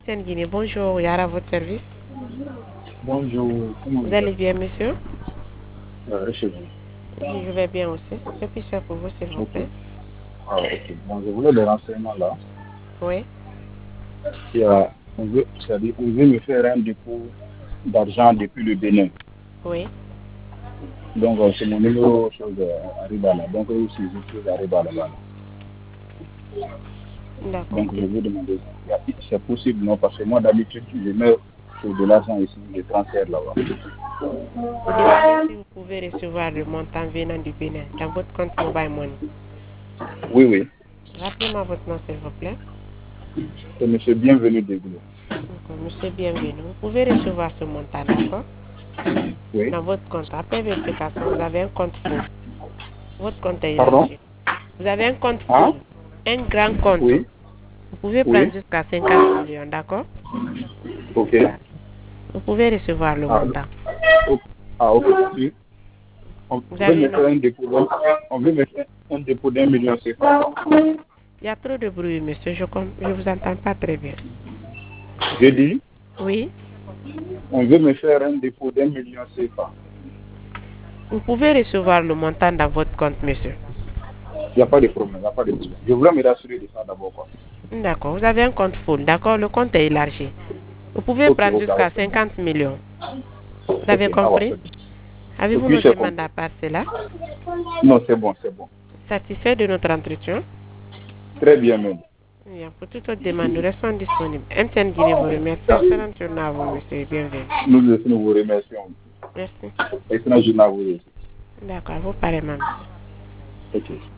Guinée, bonjour, Yara, à votre service. Bonjour, comment Vous allez bien, monsieur? chez vous. Oui, je vais bien aussi. Que puis-je faire pour vous, s'il vous plaît? Ok. Bon, je voulais des renseignements là. Oui. C'est-à-dire, on veut me faire un dépôt d'argent depuis le Bénin. Oui. Donc, c'est mon numéro Arriba là. Donc, aussi, je suis Arriba là-bas. D'accord. Donc, je veux demander, c'est possible, non? Parce que moi, d'habitude, je mets sur de l'argent ici, je transfère là-bas. Vous demandez si vous pouvez recevoir le montant venant du Bénin dans votre compte Mobile Money. Oui, oui. Rappelez-moi votre nom, s'il vous plaît. C'est monsieur Bienvenu Dégoulé. D'accord, monsieur, bienvenue. Vous pouvez recevoir ce montant, d'accord? Oui. Dans votre compte. Après vérification, vous avez un compte full. Votre compte est Pardon? élargi. Vous avez un compte Hein? full. Un grand compte. Oui. Vous pouvez prendre Oui. jusqu'à 50 millions, d'accord? Ok. Vous pouvez recevoir le Ah, montant. ok. Oui. On Vous veut avez me une... faire un dépôt. On veut me faire un dépôt d'1 million CFA. Il y a trop de bruit, monsieur. Je vous entends pas très bien. J'ai dit, Oui. on veut me faire un dépôt d'1 million CFA. Vous pouvez recevoir le montant dans votre compte, monsieur. Il n'y a pas de problème, il n'y a pas de problème. Je voulais me rassurer de ça d'abord, quoi. D'accord. Vous avez un compte full, d'accord? Le compte est élargi. Vous pouvez Ok, prendre ok, jusqu'à c'est bon. 50 millions. Vous Ok, avez compris? c'est bon. Et Avez-vous puis, nos c'est demandes compris. à part cela? Non, c'est bon, c'est bon. Satisfait de notre entretien? Très bien, même. Bien, pour toute autre demande, nous restons disponibles. MTN Guinée vous remercie. Excellente journée à vous, monsieur. Bienvenue. Nous vous remercions. Merci. Excellent journée à vous aussi. D'accord, vous pareillement, monsieur. Ok.